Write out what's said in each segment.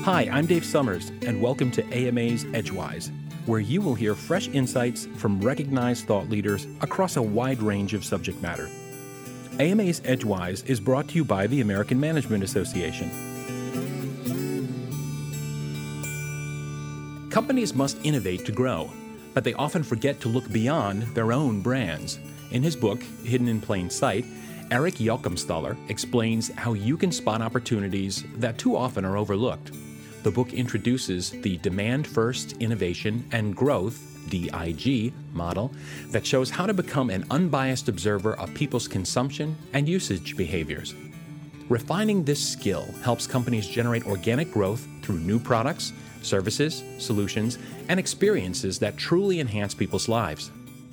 Hi, I'm Dave Summers, and welcome to AMA's Edgewise, where you will hear fresh insights from recognized thought leaders across a wide range of subject matter. AMA's Edgewise is brought to you by the American Management Association. Companies must innovate to grow, but they often forget to look beyond their own brands. In his book, Hidden in Plain Sight, Eric Jochimsthaler explains how you can spot opportunities that too often are overlooked. The book introduces the Demand-First Innovation and Growth, DIG, model that shows how to become an unbiased observer of people's consumption and usage behaviors. Refining this skill helps companies generate organic growth through new products, services, solutions, and experiences that truly enhance people's lives.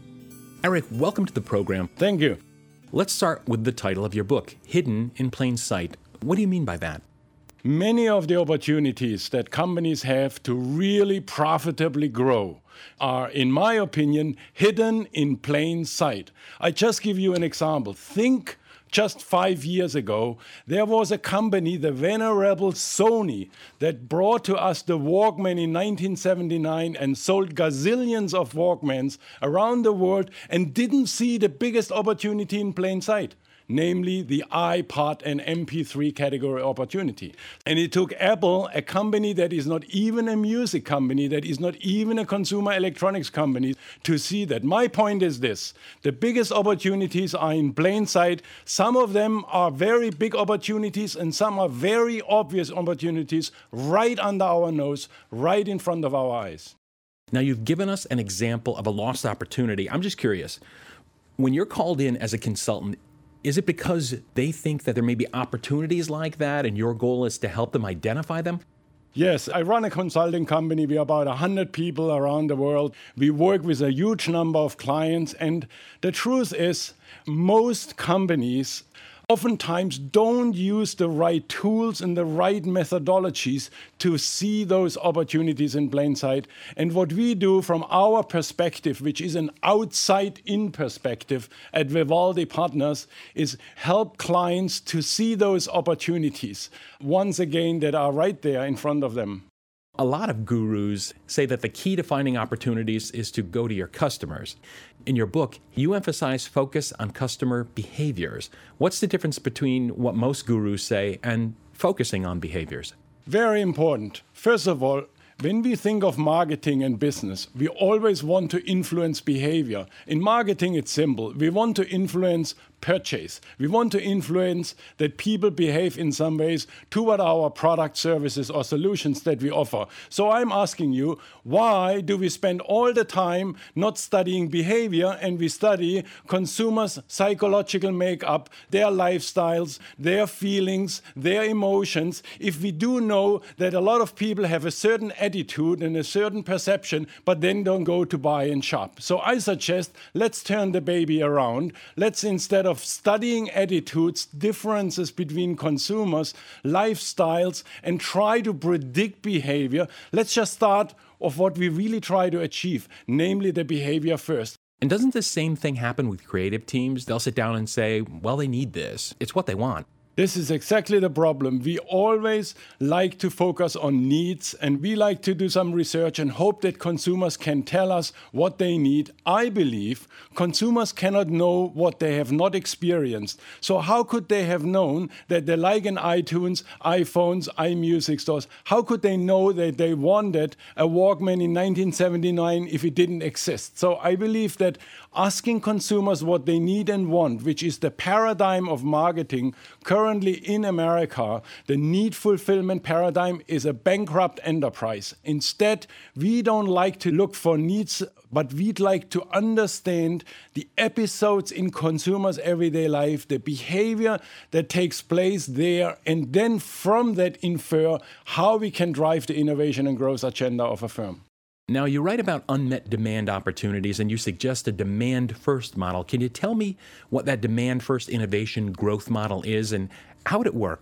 Eric, welcome to the program. Thank you. Let's start with the title of your book, Hidden in Plain Sight. What do you mean by that? Many of the opportunities that companies have to really profitably grow are, in my opinion, hidden in plain sight. I just give you an example. Think just 5 years ago, there was a company, the venerable Sony, that brought to us the Walkman in 1979 and sold gazillions of Walkmans around the world and didn't see the biggest opportunity in plain sight, namely the iPod and MP3 category opportunity. And it took Apple, a company that is not even a music company, that is not even a consumer electronics company, to see that. My point is this: the biggest opportunities are in plain sight. Some of them are very big opportunities and some are very obvious opportunities right under our nose, right in front of our eyes. Now, you've given us an example of a lost opportunity. I'm just curious, when you're called in as a consultant, is it because they think that there may be opportunities like that and your goal is to help them identify them? Yes, I run a consulting company. We are about 100 people around the world. We work with a huge number of clients. And the truth is, most companies oftentimes don't use the right tools and the right methodologies to see those opportunities in plain sight. And what we do from our perspective, which is an outside-in perspective at Vivaldi Partners, is help clients to see those opportunities, once again, that are right there in front of them. A lot of gurus say that the key to finding opportunities is to go to your customers. In your book, you emphasize focus on customer behaviors. What's the difference between what most gurus say and focusing on behaviors? Very important. First of all, when we think of marketing and business, we always want to influence behavior. In marketing, it's simple. We want to influence purchase. We want to influence that people behave in some ways toward our product, services, or solutions that we offer. So I'm asking you, why do we spend all the time not studying behavior and we study consumers' psychological makeup, their lifestyles, their feelings, their emotions, if we do know that a lot of people have a certain attitude and a certain perception, but then don't go to buy and shop? So I suggest, let's turn the baby around. Let's, instead of studying attitudes, differences between consumers, lifestyles, and try to predict behavior, let's just start of what we really try to achieve, namely the behavior first. And doesn't the same thing happen with creative teams? They'll sit down and say, well, they need this. It's what they want. This is exactly the problem. We always like to focus on needs, and we like to do some research and hope that consumers can tell us what they need. I believe consumers cannot know what they have not experienced. So how could they have known that they like an iTunes, iPhones, iMusic stores? How could they know that they wanted a Walkman in 1979 if it didn't exist? So I believe that asking consumers what they need and want, which is the paradigm of marketing currently in America, the need fulfillment paradigm is a bankrupt enterprise. Instead, we don't like to look for needs, but we'd like to understand the episodes in consumers' everyday life, the behavior that takes place there, and then from that infer how we can drive the innovation and growth agenda of a firm. Now, you write about unmet demand opportunities and you suggest a demand-first model. Can you tell me what that demand-first innovation growth model is and how would it work?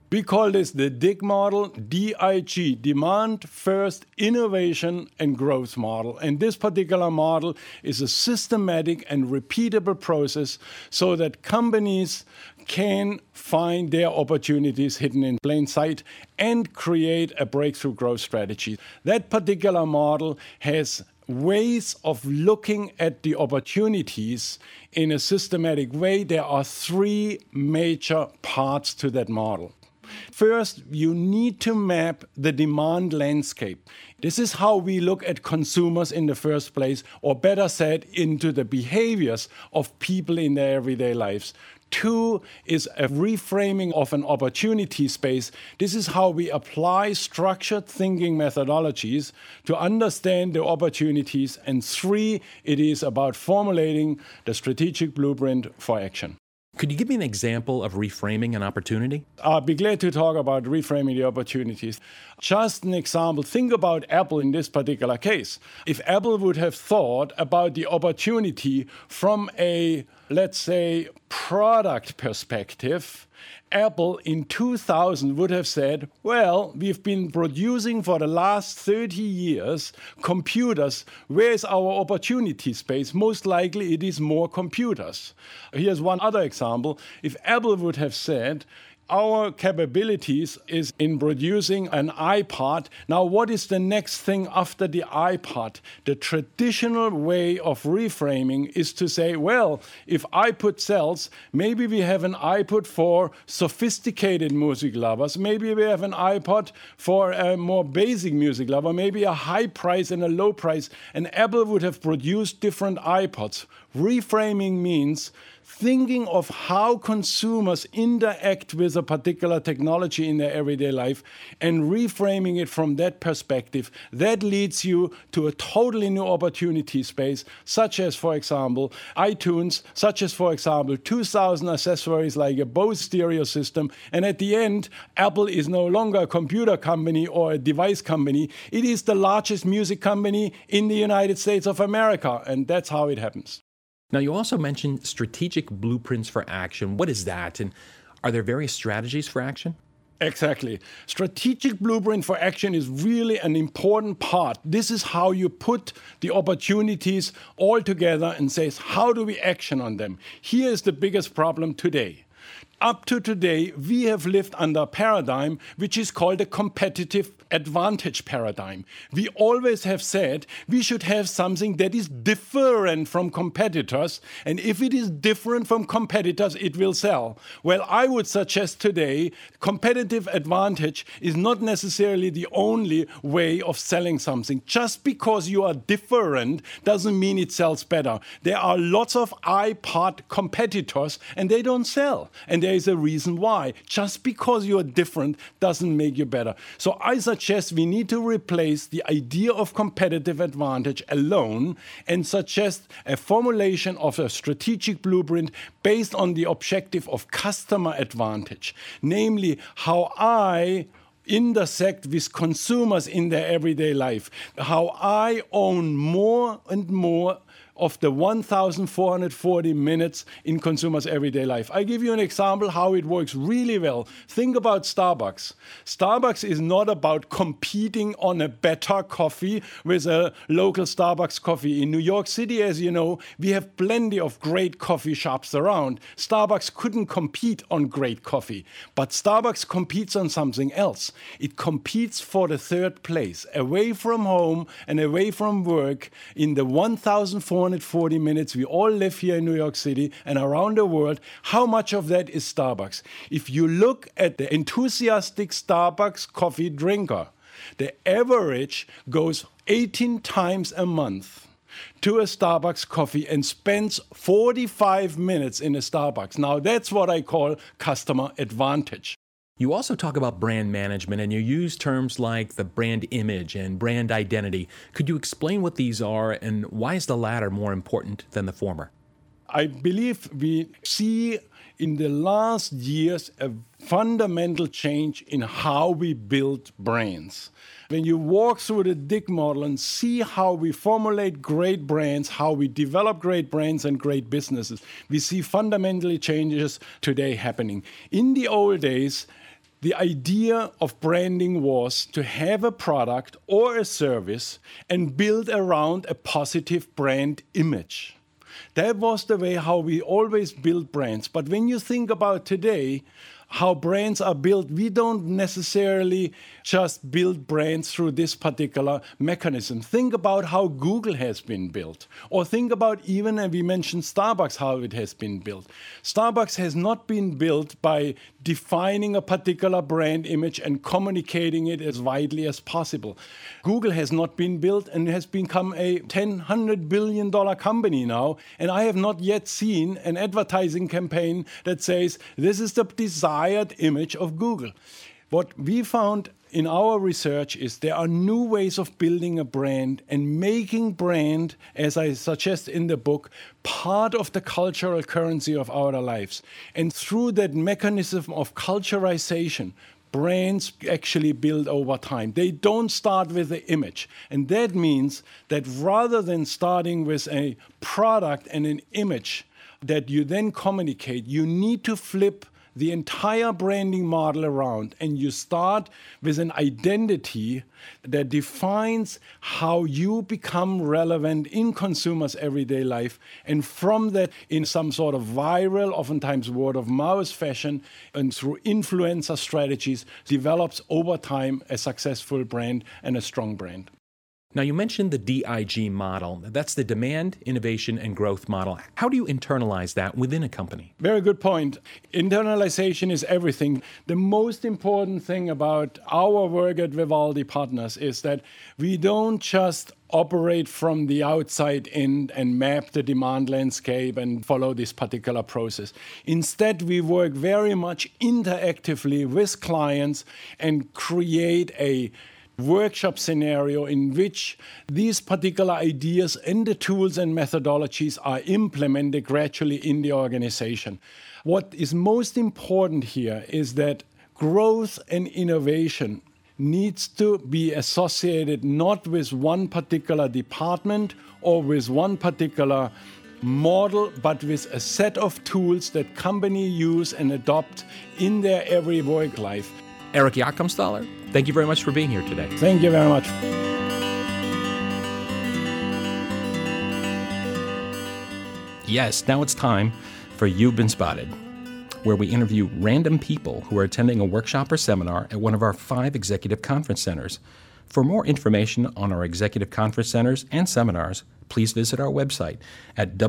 We call this the DIG model, D-I-G, Demand First Innovation and Growth model. And this particular model is a systematic and repeatable process so that companies can find their opportunities hidden in plain sight and create a breakthrough growth strategy. That particular model has ways of looking at the opportunities in a systematic way. There are three major parts to that model. First, you need to map the demand landscape. This is how we look at consumers in the first place, or better said, into the behaviors of people in their everyday lives. Two is a reframing of an opportunity space. This is how we apply structured thinking methodologies to understand the opportunities. And three, it is about formulating the strategic blueprint for action. Could you give me an example of reframing an opportunity? I'll be glad to talk about reframing the opportunities. Just an example, think about Apple in this particular case. If Apple would have thought about the opportunity from a, let's say, product perspective, Apple in 2000 would have said, well, we've been producing for the last 30 years computers. Where is our opportunity space? Most likely it is more computers. Here's one other example. If Apple would have said, our capabilities is in producing an iPod. Now, what is the next thing after the iPod? The traditional way of reframing is to say, well, if iPod sells, maybe we have an iPod for sophisticated music lovers. Maybe we have an iPod for a more basic music lover. Maybe a high price and a low price. And Apple would have produced different iPods. Reframing means thinking of how consumers interact with a particular technology in their everyday life and reframing it from that perspective. That leads you to a totally new opportunity space, such as, for example, iTunes, such as, for example, 2,000 accessories like a Bose stereo system. And at the end, Apple is no longer a computer company or a device company. It is the largest music company in the United States of America. And that's how it happens. Now, you also mentioned strategic blueprints for action. What is that? And are there various strategies for action? Exactly. Strategic blueprint for action is really an important part. This is how you put the opportunities all together and says, how do we action on them? Here is the biggest problem today. Up to today, we have lived under a paradigm which is called a competitive advantage paradigm. We always have said we should have something that is different from competitors, and if it is different from competitors, it will sell. Well, I would suggest today competitive advantage is not necessarily the only way of selling something. Just because you are different doesn't mean it sells better. There are lots of iPod competitors, and they don't sell. And there is a reason why. Just because you are different doesn't make you better. So I suggest we need to replace the idea of competitive advantage alone and suggest a formulation of a strategic blueprint based on the objective of customer advantage, namely how I intersect with consumers in their everyday life, how I own more and more of the 1,440 minutes in consumers' everyday life. I give you an example how it works really well. Think about Starbucks. Starbucks is not about competing on a better coffee with a local Starbucks coffee. In New York City, as you know, we have plenty of great coffee shops around. Starbucks couldn't compete on great coffee, but Starbucks competes on something else. It competes for the third place, away from home and away from work in the 1,440 minutes we all live here in New York City and around the world. How much of that is Starbucks? If you look at the enthusiastic Starbucks coffee drinker, the average goes 18 times a month to a Starbucks coffee and spends 45 minutes in a Starbucks. Now that's what I call customer advantage. You also talk about brand management, and you use terms like the brand image and brand identity. Could you explain what these are, and why is the latter more important than the former? I believe we see in the last years a fundamental change in how we build brands. When you walk through the DIG model and see how we formulate great brands, how we develop great brands and great businesses, we see fundamentally changes today happening. In the old days, The idea of branding was to have a product or a service and build around a positive brand image. That was the way how we always build brands. But when you think about today, how brands are built, we don't necessarily just build brands through this particular mechanism. Think about how Google has been built. Or think about even, and we mentioned Starbucks, how it has been built. Starbucks has not been built by defining a particular brand image and communicating it as widely as possible. Google has not been built and has become a $100 billion company now. And I have not yet seen an advertising campaign that says, this is the desired image of Google. What we found in our research is there are new ways of building a brand and making brand, as I suggest in the book, part of the cultural currency of our lives. And through that mechanism of culturalization, brands actually build over time. They don't start with the image. And that means that rather than starting with a product and an image that you then communicate, you need to flip the entire branding model around, and you start with an identity that defines how you become relevant in consumers' everyday life. And from that, in some sort of viral, oftentimes word of mouth fashion, and through influencer strategies, develops over time a successful brand and a strong brand. Now, you mentioned the DIG model. That's the demand, innovation, and growth model. How do you internalize that within a company? Very good point. Internalization is everything. The most important thing about our work at Vivaldi Partners is that we don't just operate from the outside in and map the demand landscape and follow this particular process. Instead, we work very much interactively with clients and create a workshop scenario in which these particular ideas and the tools and methodologies are implemented gradually in the organization. What is most important here is that growth and innovation needs to be associated not with one particular department or with one particular model, but with a set of tools that companies use and adopt in their every work life. Eric Jacomstahler, thank you very much for being here today. Thank you very much. Yes, now it's time for You've Been Spotted, where we interview random people who are attending a workshop or seminar at one of our 5 executive conference centers. For more information on our executive conference centers and seminars, please visit our website at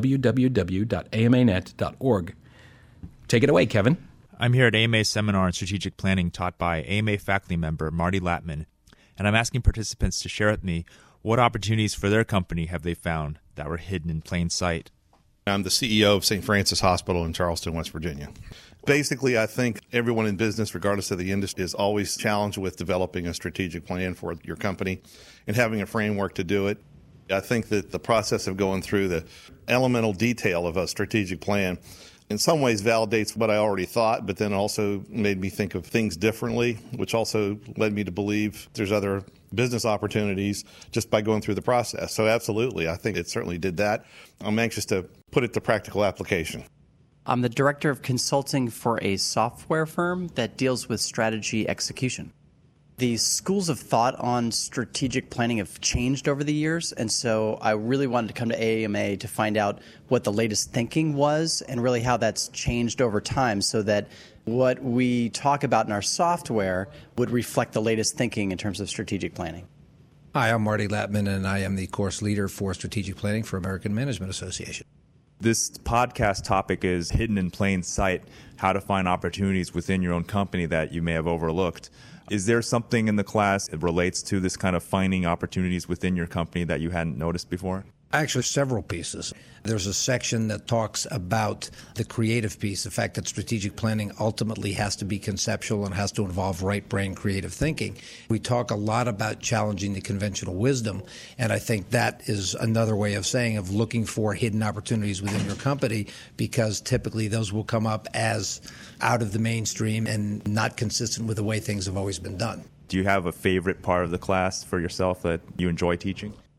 www.amanet.org. Take it away, Kevin. I'm here at AMA's seminar on strategic planning taught by AMA faculty member Marty Lattman, and I'm asking participants to share with me what opportunities for their company have they found that were hidden in plain sight. I'm the CEO of St. Francis Hospital in Charleston, West Virginia. Basically, I think everyone in business, regardless of the industry, is always challenged with developing a strategic plan for your company and having a framework to do it. I think that the process of going through the elemental detail of a strategic plan in some ways validates what I already thought, but then also made me think of things differently, which also led me to believe there's other business opportunities just by going through the process. So absolutely, I think it certainly did that. I'm anxious to put it to practical application. I'm the director of consulting for a software firm that deals with strategy execution. The schools of thought on strategic planning have changed over the years, and so I really wanted to come to AMA to find out what the latest thinking was and really how that's changed over time so that what we talk about in our software would reflect the latest thinking in terms of strategic planning. Hi, I'm Marty Lattman, and I am the course leader for strategic planning for American Management Association. This podcast topic is hidden in plain sight, how to find opportunities within your own company that you may have overlooked. Is there something in the class that relates to this kind of finding opportunities within your company that you hadn't noticed before? Actually, several pieces. There's a section that talks about the creative piece, the fact that strategic planning ultimately has to be conceptual and has to involve right-brain creative thinking. We talk a lot about challenging the conventional wisdom, and I think that is another way of saying of looking for hidden opportunities within your company, because typically those will come up as out of the mainstream and not consistent with the way things have always been done. Do you have a favorite part of the class for yourself that you enjoy teaching?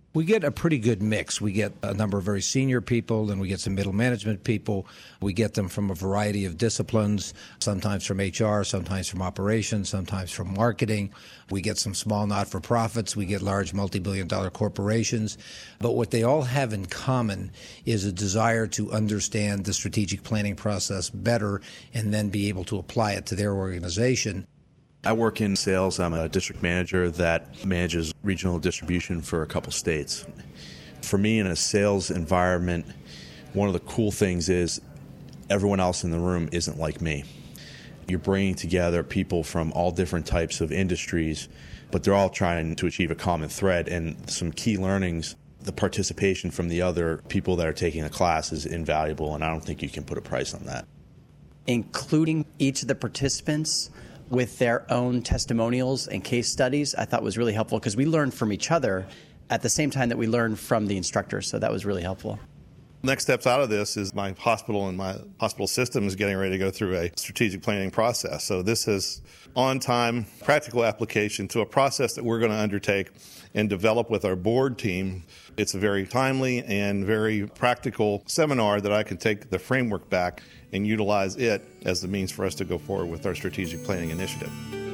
We get a pretty good mix. We get a number of very senior people, and we get some middle management people. We get them from a variety of disciplines, sometimes from HR, sometimes from operations, sometimes from marketing. We get some small not-for-profits. We get large multi-billion-dollar corporations. But what they all have in common is a desire to understand the strategic planning process better and then be able to apply it to their organization. I work in sales. I'm a district manager that manages regional distribution for a couple states. For me, in a sales environment, one of the cool things is everyone else in the room isn't like me. You're bringing together people from all different types of industries, but they're all trying to achieve a common thread. And some key learnings, the participation from the other people that are taking the class is invaluable, and I don't think you can put a price on that. Including each of the participants with their own testimonials and case studies, I thought was really helpful because we learned from each other at the same time that we learned from the instructors. So that was really helpful. Next steps out of this is my hospital and my hospital system is getting ready to go through a strategic planning process. So this is on-time, practical application to a process that we're going to undertake and develop with our board team. It's a very timely and very practical seminar that I can take the framework back and utilize it as the means for us to go forward with our strategic planning initiative.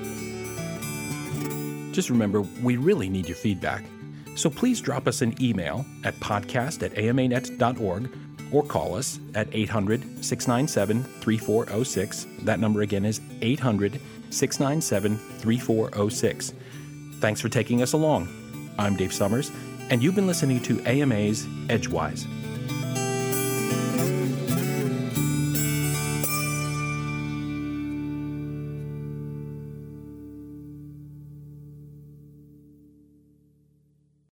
Just remember, we really need your feedback. So please drop us an email at podcast@amanet.org or call us at 800-697-3406. That number again is 800-697-3406. Thanks for taking us along. I'm Dave Summers, and you've been listening to AMA's Edgewise.